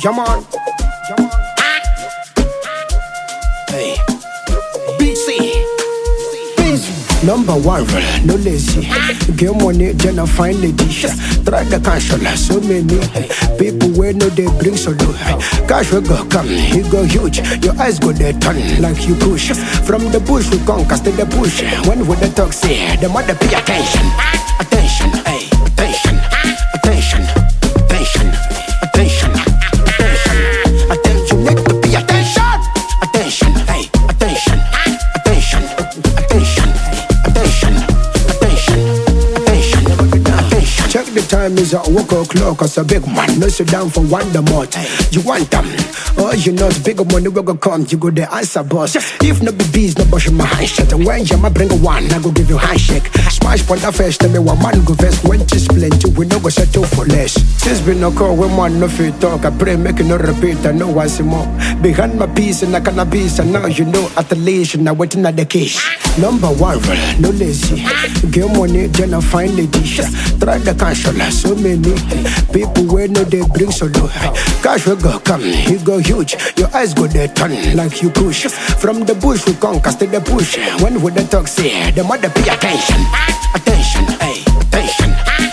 Come on. Hey. BC. Number one, no lazy. Get money, then I find lady. Try the cancel, so many people where no they bring solo. Cash will go come, he go huge. Your eyes go there turn like you push. From the bush we conquer to the bush. When would the talk say, the mother pay attention. Attention, hey, attention, attention, attention, attention, attention, attention, need to pay attention. Attention, hey, attention, attention, attention. Check the time, is at 1 o'clock. Cause a big man, no sit down for one the more. You want them, oh you know it's bigger money will go come. You go the answer boss. If no be bees, no brush my handshake. And when you bring a one, I go give you handshake. Smash for the first, tell me one man go first. When it's plenty, we no go settle for less. This been no call when one no fit talk. I pray make it no repeat, I know once more. Behind my piece and I cannot be, and now you know at the leash and I waiting at the case. Number one, no lazy. Get money, then I find lady. Try the cancel, so many people where no they bring solo. Cash will go come, he go huge. Your eyes go there turn like you push. From the bush we conquer to the push. When would the talk say, the mother pay attention. Attention, hey, attention.